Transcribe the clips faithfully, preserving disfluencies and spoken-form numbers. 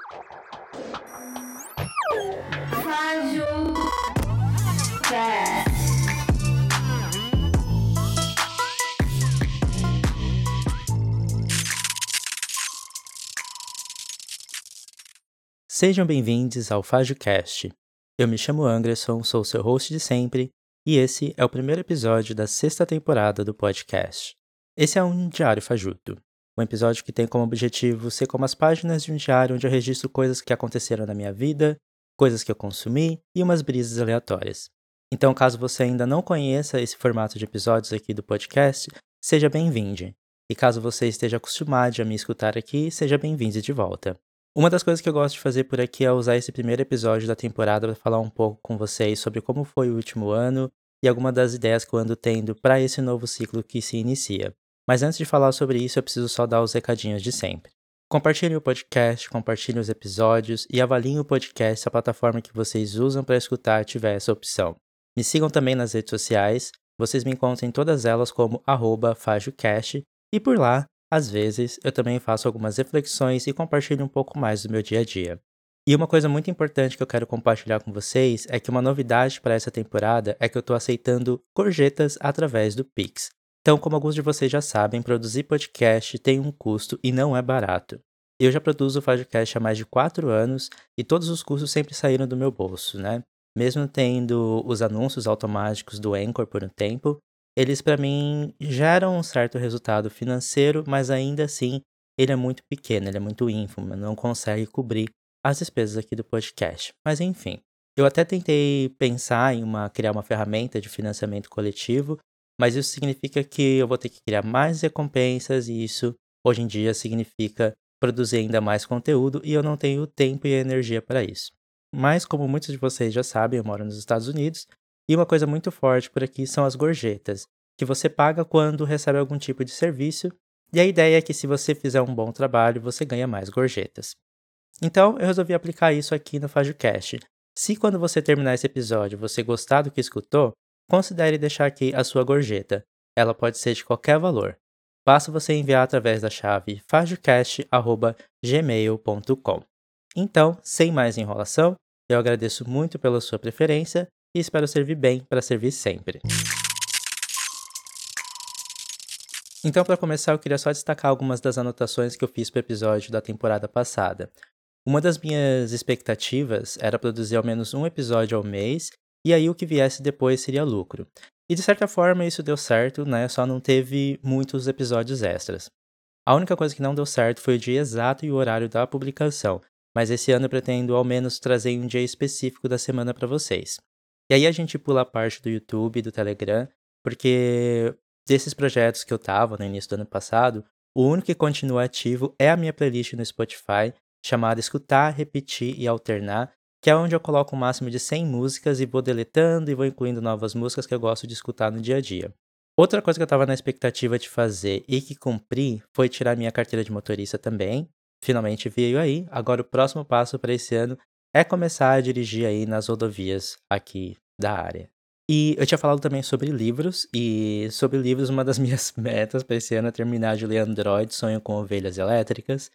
Fágio Cast. Sejam bem-vindos ao FágioCast. Eu me chamo Anderson, sou seu host de sempre, e esse é o primeiro episódio da sexta temporada do podcast. Esse é um diário fajuto, um episódio que tem como objetivo ser como as páginas de um diário onde eu registro coisas que aconteceram na minha vida, coisas que eu consumi e umas brisas aleatórias. Então, caso você ainda não conheça esse formato de episódios aqui do podcast, seja bem-vindo. E caso você esteja acostumado a me escutar aqui, seja bem-vindo de volta. Uma das coisas que eu gosto de fazer por aqui é usar esse primeiro episódio da temporada para falar um pouco com vocês sobre como foi o último ano e algumas das ideias que eu ando tendo para esse novo ciclo que se inicia. Mas antes de falar sobre isso, eu preciso só dar os recadinhos de sempre. Compartilhem o podcast, compartilhem os episódios e avaliem o podcast se a plataforma que vocês usam para escutar tiver essa opção. Me sigam também nas redes sociais, vocês me encontram em todas elas como arroba FágioCast e por lá, às vezes, eu também faço algumas reflexões e compartilho um pouco mais do meu dia a dia. E uma coisa muito importante que eu quero compartilhar com vocês é que uma novidade para essa temporada é que eu estou aceitando gorjetas através do Pix. Então, como alguns de vocês já sabem, produzir podcast tem um custo e não é barato. Eu já produzo o FágioCast há mais de quatro anos e todos os custos sempre saíram do meu bolso, né? Mesmo tendo os anúncios automáticos do Anchor por um tempo, eles para mim geram um certo resultado financeiro, mas ainda assim ele é muito pequeno, ele é muito ínfimo, não consegue cobrir as despesas aqui do podcast. Mas enfim, eu até tentei pensar em uma, criar uma ferramenta de financiamento coletivo, mas isso significa que eu vou ter que criar mais recompensas e isso hoje em dia significa produzir ainda mais conteúdo e eu não tenho tempo e energia para isso. Mas como muitos de vocês já sabem, eu moro nos Estados Unidos e uma coisa muito forte por aqui são as gorjetas, que você paga quando recebe algum tipo de serviço, e a ideia é que se você fizer um bom trabalho, você ganha mais gorjetas. Então, eu resolvi aplicar isso aqui no FágioCast. Se quando você terminar esse episódio você gostar do que escutou, considere deixar aqui a sua gorjeta. Ela pode ser de qualquer valor. Basta você enviar através da chave fagiocast arroba gmail ponto com. Então, sem mais enrolação, eu agradeço muito pela sua preferência e espero servir bem para servir sempre. Então, para começar, eu queria só destacar algumas das anotações que eu fiz para o episódio da temporada passada. Uma das minhas expectativas era produzir ao menos um episódio ao mês, e aí o que viesse depois seria lucro. E de certa forma isso deu certo, né? Só não teve muitos episódios extras. A única coisa que não deu certo foi o dia exato e o horário da publicação, mas esse ano eu pretendo ao menos trazer um dia específico da semana para vocês. E aí a gente pula a parte do YouTube e do Telegram, porque desses projetos que eu tava no início do ano passado, o único que continua ativo é a minha playlist no Spotify, chamada Escutar, Repetir e Alternar, que é onde eu coloco um máximo de cem músicas e vou deletando e vou incluindo novas músicas que eu gosto de escutar no dia a dia. Outra coisa que eu estava na expectativa de fazer e que cumpri foi tirar minha carteira de motorista também. Finalmente veio aí. Agora o próximo passo para esse ano é começar a dirigir aí nas rodovias aqui da área. E eu tinha falado também sobre livros, e sobre livros uma das minhas metas para esse ano é terminar de ler Android, Sonho com Ovelhas Elétricas,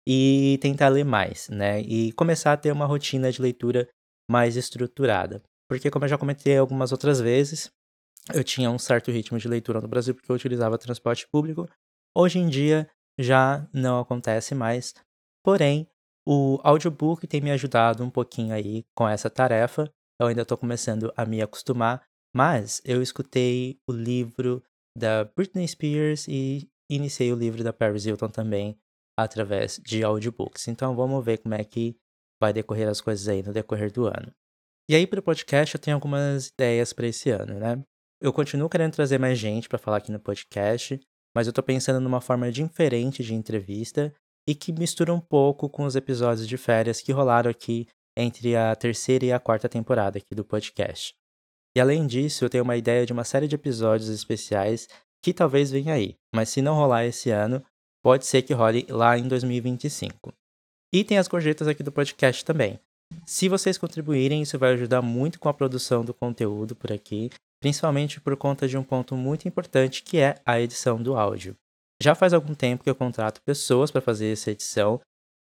e tentar ler mais, né? E começar a ter uma rotina de leitura mais estruturada. Porque como eu já comentei algumas outras vezes, eu tinha um certo ritmo de leitura no Brasil porque eu utilizava transporte público. Hoje em dia já não acontece mais, porém o audiobook tem me ajudado um pouquinho aí com essa tarefa. Eu ainda estou começando a me acostumar, mas eu escutei o livro da Britney Spears e iniciei o livro da Paris Hilton também através de audiobooks. Então vamos ver como é que vai decorrer as coisas aí no decorrer do ano. E aí para o podcast eu tenho algumas ideias para esse ano, né? Eu continuo querendo trazer mais gente para falar aqui no podcast, mas eu tô pensando numa forma diferente de entrevista e que mistura um pouco com os episódios de férias que rolaram aqui entre a terceira e a quarta temporada aqui do podcast. E além disso, eu tenho uma ideia de uma série de episódios especiais que talvez venha aí, mas se não rolar esse ano, pode ser que role lá em dois mil e vinte e cinco. E tem as gorjetas aqui do podcast também. Se vocês contribuírem, isso vai ajudar muito com a produção do conteúdo por aqui, principalmente por conta de um ponto muito importante que é a edição do áudio. Já faz algum tempo que eu contrato pessoas para fazer essa edição,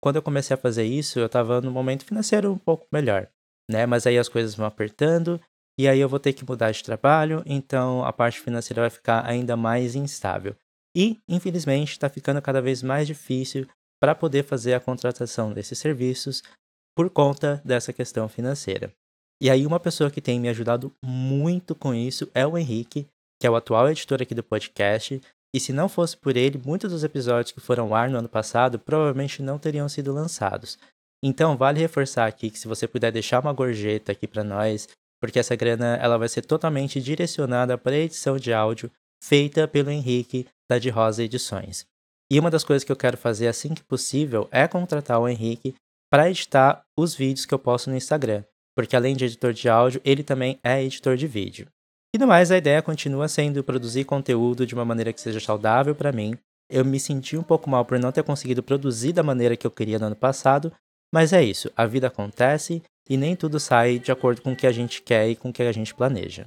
quando eu comecei a fazer isso, eu estava num momento financeiro um pouco melhor, né, mas aí as coisas vão apertando, e aí eu vou ter que mudar de trabalho, então a parte financeira vai ficar ainda mais instável. E, infelizmente, está ficando cada vez mais difícil para poder fazer a contratação desses serviços por conta dessa questão financeira. E aí uma pessoa que tem me ajudado muito com isso é o Henrique, que é o atual editor aqui do podcast, e se não fosse por ele, muitos dos episódios que foram ao ar no ano passado provavelmente não teriam sido lançados. Então vale reforçar aqui que se você puder deixar uma gorjeta aqui para nós, porque essa grana ela vai ser totalmente direcionada para a edição de áudio feita pelo Henrique da De Rosa Edições. E uma das coisas que eu quero fazer assim que possível é contratar o Henrique para editar os vídeos que eu posto no Instagram, porque além de editor de áudio, ele também é editor de vídeo. E no mais, a ideia continua sendo produzir conteúdo de uma maneira que seja saudável para mim. Eu me senti um pouco mal por não ter conseguido produzir da maneira que eu queria no ano passado, mas é isso, a vida acontece e nem tudo sai de acordo com o que a gente quer e com o que a gente planeja.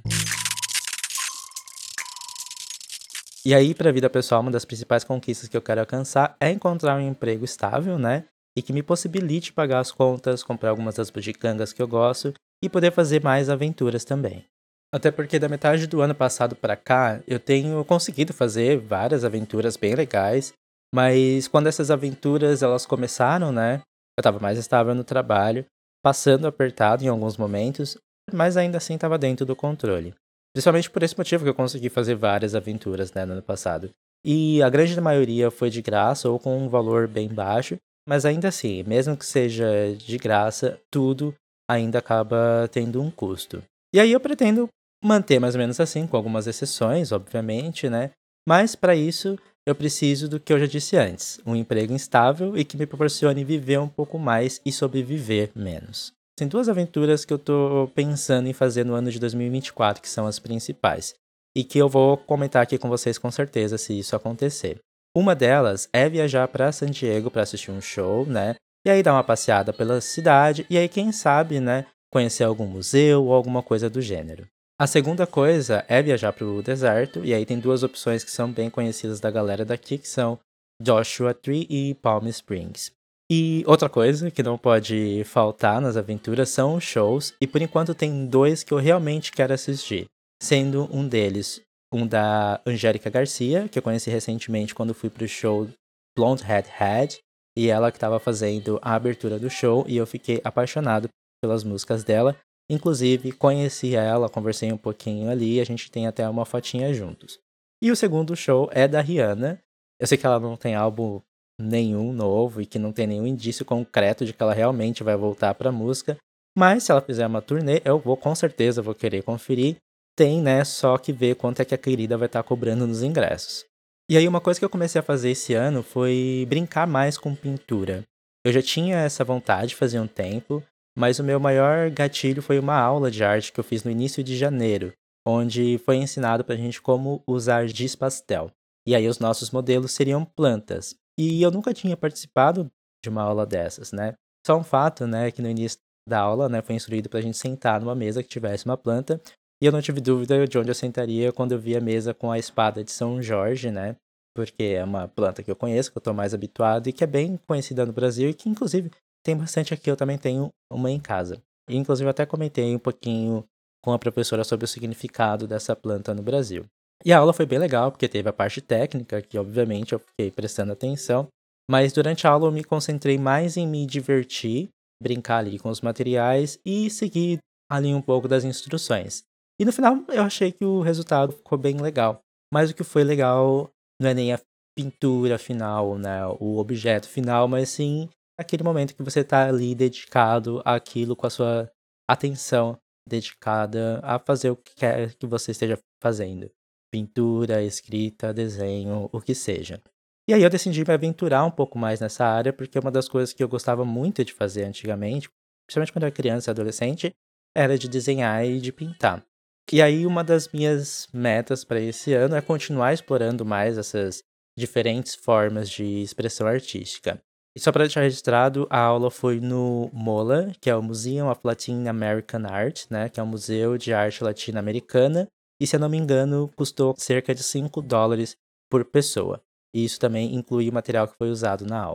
E aí, para a vida pessoal, uma das principais conquistas que eu quero alcançar é encontrar um emprego estável, né? E que me possibilite pagar as contas, comprar algumas das bugigangas que eu gosto e poder fazer mais aventuras também. Até porque da metade do ano passado para cá, eu tenho conseguido fazer várias aventuras bem legais, mas quando essas aventuras elas começaram, né? Eu estava mais estável no trabalho, passando apertado em alguns momentos, mas ainda assim estava dentro do controle. Principalmente por esse motivo que eu consegui fazer várias aventuras, né, no ano passado. E a grande maioria foi de graça ou com um valor bem baixo, mas ainda assim, mesmo que seja de graça, tudo ainda acaba tendo um custo. E aí eu pretendo manter mais ou menos assim, com algumas exceções, obviamente, né? Mas para isso eu preciso do que eu já disse antes, um emprego instável e que me proporcione viver um pouco mais e sobreviver menos. Tem duas aventuras que eu tô pensando em fazer no ano de dois mil e vinte e quatro, que são as principais, e que eu vou comentar aqui com vocês com certeza se isso acontecer. Uma delas é viajar para San Diego para assistir um show, né? E aí dar uma passeada pela cidade e aí quem sabe, né, conhecer algum museu ou alguma coisa do gênero. A segunda coisa é viajar para o deserto, e aí tem duas opções que são bem conhecidas da galera daqui, que são Joshua Tree e Palm Springs. E outra coisa que não pode faltar nas aventuras são os shows, e por enquanto tem dois que eu realmente quero assistir, sendo um deles um da Angélica Garcia, que eu conheci recentemente quando fui pro show Blonde Head Head, e ela que estava fazendo a abertura do show, e eu fiquei apaixonado pelas músicas dela. Inclusive, conheci ela, conversei um pouquinho ali, a gente tem até uma fotinha juntos. E o segundo show é da Rihanna. Eu sei que ela não tem álbum nenhum novo e que não tem nenhum indício concreto de que ela realmente vai voltar pra música, mas se ela fizer uma turnê, eu vou com certeza vou querer conferir. Tem, né, só que ver quanto é que a querida vai estar cobrando nos ingressos. E aí uma coisa que eu comecei a fazer esse ano foi brincar mais com pintura. Eu já tinha essa vontade fazia um tempo, mas o meu maior gatilho foi uma aula de arte que eu fiz no início de janeiro, onde foi ensinado pra gente como usar giz pastel. E aí os nossos modelos seriam plantas. E eu nunca tinha participado de uma aula dessas, né? Só um fato, né, que no início da aula, né, foi instruído pra gente sentar numa mesa que tivesse uma planta, e eu não tive dúvida de onde eu sentaria quando eu vi a mesa com a espada de São Jorge, né? Porque é uma planta que eu conheço, que eu tô mais habituado e que é bem conhecida no Brasil e que inclusive tem bastante aqui, eu também tenho uma em casa. E inclusive eu até comentei um pouquinho com a professora sobre o significado dessa planta no Brasil. E a aula foi bem legal, porque teve a parte técnica, que obviamente eu fiquei prestando atenção, mas durante a aula eu me concentrei mais em me divertir, brincar ali com os materiais e seguir ali um pouco das instruções. E no final eu achei que o resultado ficou bem legal. Mas o que foi legal não é nem a pintura final, né, o objeto final, mas sim aquele momento que você tá ali dedicado àquilo com a sua atenção dedicada a fazer o que quer que você esteja fazendo. Pintura, escrita, desenho, o que seja. E aí eu decidi me aventurar um pouco mais nessa área, porque uma das coisas que eu gostava muito de fazer antigamente, principalmente quando eu era criança e adolescente, era de desenhar e de pintar. E aí uma das minhas metas para esse ano é continuar explorando mais essas diferentes formas de expressão artística. E só para deixar registrado, a aula foi no MOLA, que é o Museum of Latin American Art, né, que é um museu de arte latino-americana, e se eu não me engano, custou cerca de cinco dólares por pessoa. E isso também inclui o material que foi usado na aula.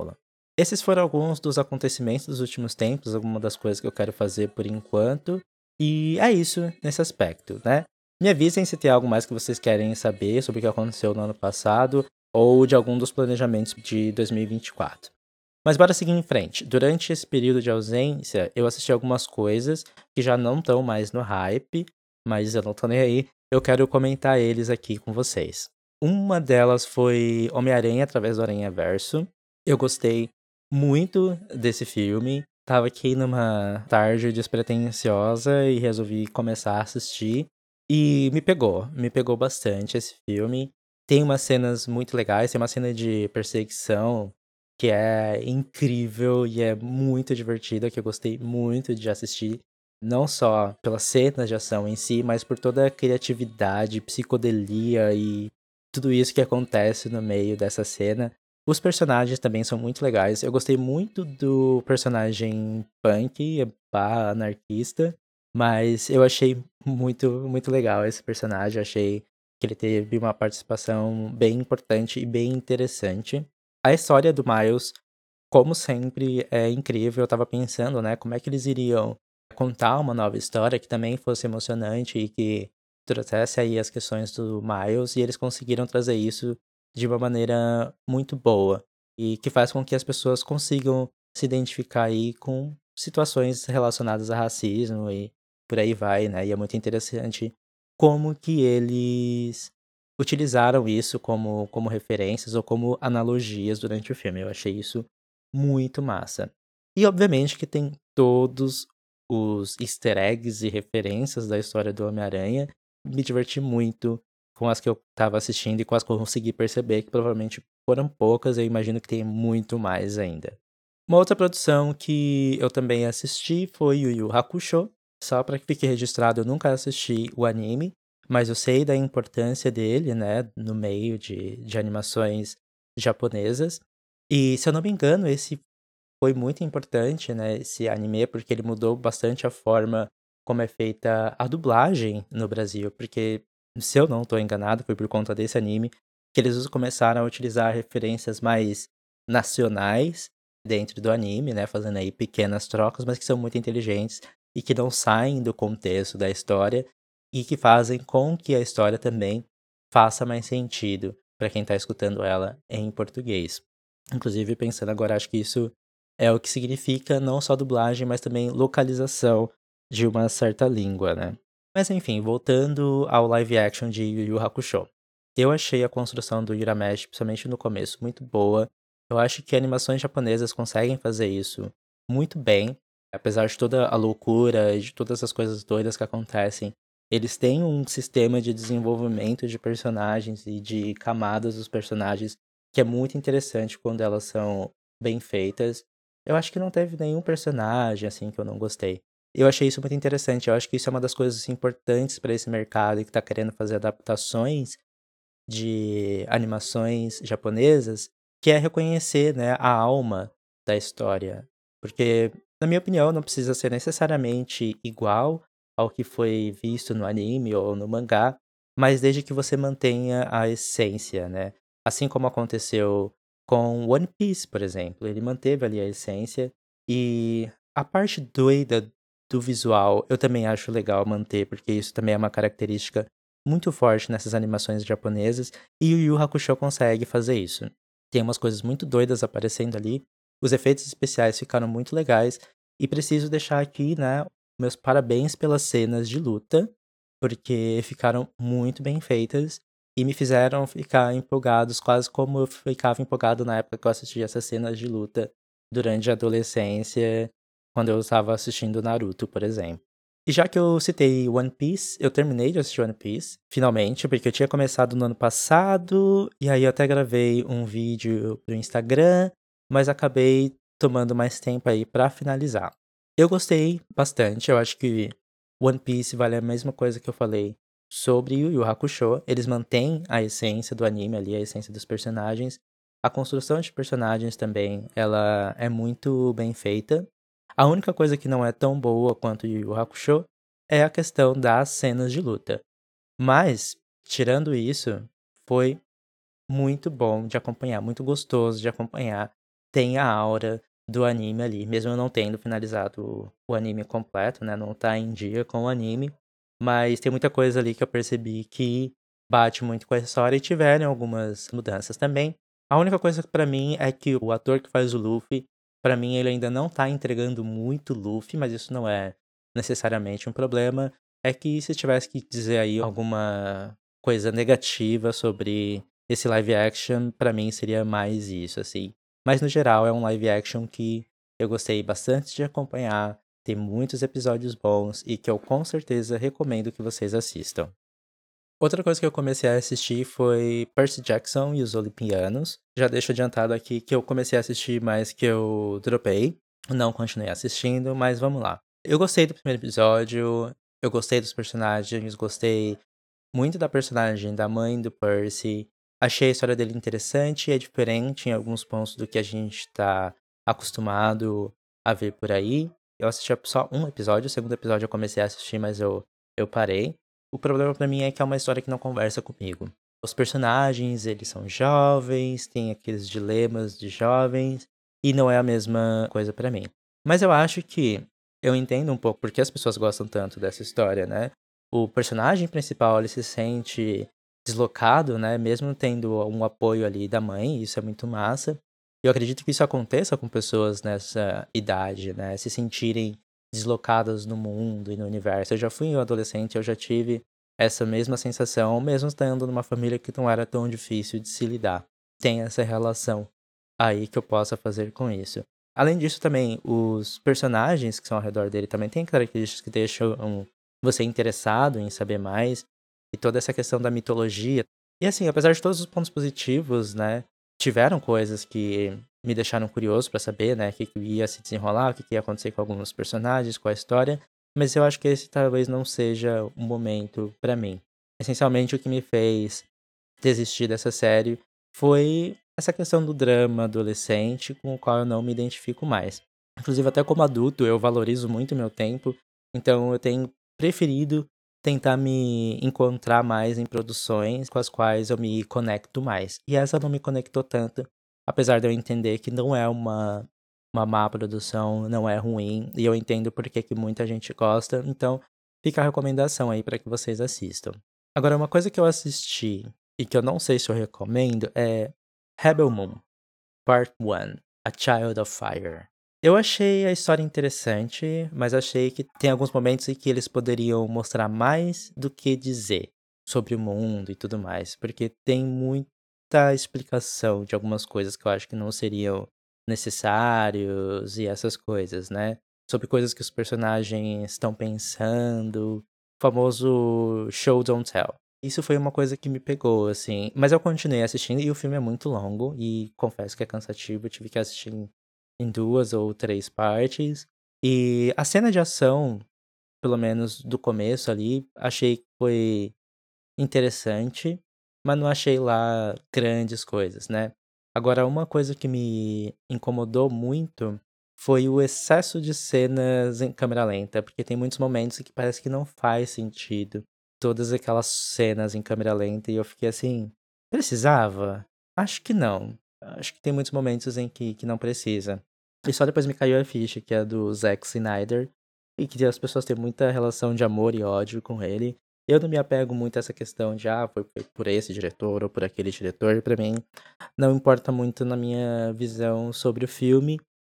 Esses foram alguns dos acontecimentos dos últimos tempos, alguma das coisas que eu quero fazer por enquanto. E é isso nesse aspecto, né? Me avisem se tem algo mais que vocês querem saber sobre o que aconteceu no ano passado ou de algum dos planejamentos de dois mil e vinte e quatro. Mas bora seguir em frente. Durante esse período de ausência, eu assisti algumas coisas que já não estão mais no hype, mas eu não tô nem aí. Eu quero comentar eles aqui com vocês. Uma delas foi Homem-Aranha através do Aranhaverso. Eu gostei muito desse filme. Tava aqui numa tarde despretensiosa e resolvi começar a assistir. E me pegou, me pegou bastante esse filme. Tem umas cenas muito legais, tem uma cena de perseguição que é incrível e é muito divertida, que eu gostei muito de assistir. Não só pelas cenas de ação em si, mas por toda a criatividade, psicodelia e tudo isso que acontece no meio dessa cena. Os personagens também são muito legais. Eu gostei muito do personagem punk, barra anarquista, mas eu achei muito, muito legal esse personagem. Achei que ele teve uma participação bem importante e bem interessante. A história do Miles, como sempre, é incrível. Eu tava pensando, né, como é que eles iriam contar uma nova história que também fosse emocionante e que trouxesse aí as questões do Miles, e eles conseguiram trazer isso de uma maneira muito boa e que faz com que as pessoas consigam se identificar aí com situações relacionadas a racismo e por aí vai, né? E é muito interessante como que eles utilizaram isso como, como referências ou como analogias durante o filme. Eu achei isso muito massa. E obviamente que tem todos os easter eggs e referências da história do Homem-Aranha. Me diverti muito com as que eu tava assistindo e com as que eu consegui perceber, que provavelmente foram poucas, eu imagino que tem muito mais ainda. Uma outra produção que eu também assisti foi Yu Yu Hakusho. Só para que fique registrado, eu nunca assisti o anime, mas eu sei da importância dele, né, no meio de, de animações japonesas. E, se eu não me engano, esse foi muito importante, né, esse anime, porque ele mudou bastante a forma como é feita a dublagem no Brasil, porque, se eu não estou enganado, foi por conta desse anime que eles começaram a utilizar referências mais nacionais dentro do anime, né, fazendo aí pequenas trocas, mas que são muito inteligentes e que não saem do contexto da história e que fazem com que a história também faça mais sentido para quem está escutando ela em português. Inclusive, pensando agora, acho que isso é o que significa não só dublagem, mas também localização de uma certa língua, né. Mas enfim, voltando ao live action de Yu Yu Hakusho. Eu achei a construção do Urameshi, principalmente no começo, muito boa. Eu acho que animações japonesas conseguem fazer isso muito bem, apesar de toda a loucura e de todas as coisas doidas que acontecem. Eles têm um sistema de desenvolvimento de personagens e de camadas dos personagens que é muito interessante quando elas são bem feitas. Eu acho que não teve nenhum personagem, assim, que eu não gostei. Eu achei isso muito interessante, eu acho que isso é uma das coisas importantes para esse mercado que tá querendo fazer adaptações de animações japonesas, que é reconhecer, né, a alma da história. Porque, na minha opinião, não precisa ser necessariamente igual ao que foi visto no anime ou no mangá, mas desde que você mantenha a essência, né? Assim como aconteceu com One Piece, por exemplo, ele manteve ali a essência e a parte doida do visual eu também acho legal manter, porque isso também é uma característica muito forte nessas animações japonesas, e o Yu Yu Hakusho consegue fazer isso. Tem umas coisas muito doidas aparecendo ali, os efeitos especiais ficaram muito legais, e preciso deixar aqui, né, meus parabéns pelas cenas de luta, porque ficaram muito bem feitas e me fizeram ficar empolgados, quase como eu ficava empolgado na época que eu assistia essas cenas de luta durante a adolescência, quando eu estava assistindo Naruto, por exemplo. E já que eu citei One Piece, eu terminei de assistir One Piece, finalmente, porque eu tinha começado no ano passado, e aí eu até gravei um vídeo pro Instagram, mas acabei tomando mais tempo aí pra finalizar. Eu gostei bastante, eu acho que One Piece vale a mesma coisa que eu falei sobre Yu Yu Hakusho. Eles mantêm a essência do anime ali, a essência dos personagens. A construção de personagens também, ela é muito bem feita. A única coisa que não é tão boa quanto Yu Yu Hakusho é a questão das cenas de luta. Mas, tirando isso, foi muito bom de acompanhar, muito gostoso de acompanhar. tem a aura do anime ali, mesmo eu não tendo finalizado o o anime completo, né, não tá em dia com o anime, mas tem muita coisa ali que eu percebi que bate muito com a história e tiveram algumas mudanças também. A única coisa pra mim é que o ator que faz o Luffy, pra mim ele ainda não tá entregando muito Luffy, mas isso não é necessariamente um problema. É que se tivesse que dizer aí alguma coisa negativa sobre esse live action, pra mim seria mais isso, assim. Mas no geral é um live action que eu gostei bastante de acompanhar, tem muitos episódios bons e que eu com certeza recomendo que vocês assistam. Outra coisa que eu comecei a assistir foi Percy Jackson e os Olimpianos. Já deixo adiantado aqui que eu comecei a assistir, mas que eu dropei. Não continuei assistindo, mas vamos lá. Eu gostei do primeiro episódio, eu gostei dos personagens, gostei muito da personagem da mãe do Percy. Achei a história dele interessante e é diferente em alguns pontos do que a gente tá acostumado a ver por aí. Eu assisti só um episódio, o segundo episódio eu comecei a assistir, mas eu, eu parei. O problema pra mim é que é uma história que não conversa comigo. Os personagens, eles são jovens, tem aqueles dilemas de jovens, e não é a mesma coisa pra mim. Mas eu acho que eu entendo um pouco porque as pessoas gostam tanto dessa história, né? O personagem principal, ele se sente deslocado, né, mesmo tendo um apoio ali da mãe, isso é muito massa. Eu acredito que isso aconteça com pessoas nessa idade, né, se sentirem deslocadas no mundo e no universo. Eu já fui um adolescente, eu já tive essa mesma sensação, mesmo estando numa família que não era tão difícil de se lidar. Tem essa relação aí que eu possa fazer com isso. Além disso também, os personagens que são ao redor dele também têm características que deixam um você interessado em saber mais, e toda essa questão da mitologia. E assim, apesar de todos os pontos positivos, né, tiveram coisas que me deixaram curioso pra saber, né, o que que ia se desenrolar, o que que ia acontecer com alguns personagens, com a história, mas eu acho que esse talvez não seja o momento pra mim. Essencialmente, o que me fez desistir dessa série foi essa questão do drama adolescente com o qual eu não me identifico mais. Inclusive, até como adulto, eu valorizo muito meu tempo, então eu tenho preferido tentar me encontrar mais em produções com as quais eu me conecto mais. E essa não me conectou tanto, apesar de eu entender que não é uma, uma má produção, não é ruim, e eu entendo por que que muita gente gosta, então fica a recomendação aí para que vocês assistam. Agora, uma coisa que eu assisti e que eu não sei se eu recomendo é Rebel Moon, Part um, A Child of Fire. Eu achei a história interessante, mas achei que tem alguns momentos em que eles poderiam mostrar mais do que dizer sobre o mundo e tudo mais, porque tem muita explicação de algumas coisas que eu acho que não seriam necessários e essas coisas, né? Sobre coisas que os personagens estão pensando, o famoso show don't tell. Isso foi uma coisa que me pegou, assim. Mas eu continuei assistindo e o filme é muito longo e confesso que é cansativo. Eu tive que assistir em em duas ou três partes. E a cena de ação, pelo menos do começo ali, achei que foi interessante, mas não achei lá grandes coisas, né. Agora uma coisa que me incomodou muito foi o excesso de cenas em câmera lenta, porque tem muitos momentos em que parece que não faz sentido todas aquelas cenas em câmera lenta e eu fiquei assim: "Precisava? Acho que não". Acho que tem muitos momentos em que que não precisa. E só depois me caiu a ficha que é do Zack Snyder, e que as pessoas têm muita relação de amor e ódio com ele. Eu não me apego muito a essa questão de, ah, foi foi por esse diretor ou por aquele diretor, pra mim não importa muito na minha visão sobre o filme,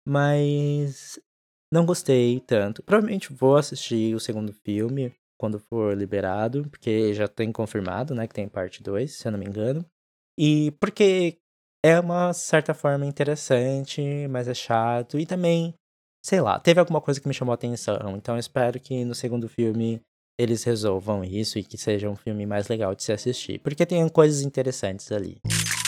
mas não gostei tanto. Provavelmente vou assistir o segundo filme quando for liberado, porque já tem confirmado, né, que tem parte dois, se eu não me engano. E porque é uma certa forma interessante, mas é chato. E também, sei lá, teve alguma coisa que me chamou a atenção. Então eu espero que no segundo filme eles resolvam isso e que seja um filme mais legal de se assistir. Porque tem coisas interessantes ali.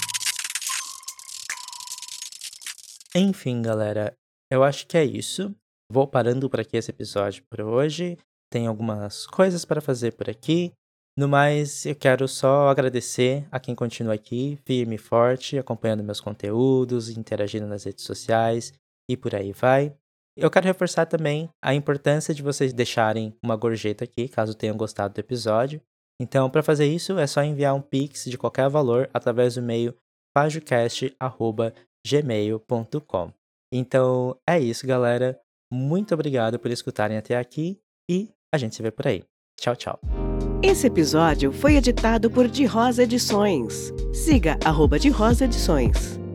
Enfim, galera, eu acho que é isso. Vou parando por aqui esse episódio por hoje. Tem algumas coisas para fazer por aqui. No mais, eu quero só agradecer a quem continua aqui, firme e forte, acompanhando meus conteúdos, interagindo nas redes sociais e por aí vai. Eu quero reforçar também a importância de vocês deixarem uma gorjeta aqui, caso tenham gostado do episódio. Então, para fazer isso, é só enviar um Pix de qualquer valor através do e-mail fajocast arroba gmail ponto com. Então é isso, galera. Muito obrigado por escutarem até aqui e a gente se vê por aí. Tchau, tchau. Esse episódio foi editado por De Rosa Edições. Siga arroba De Rosa Edições.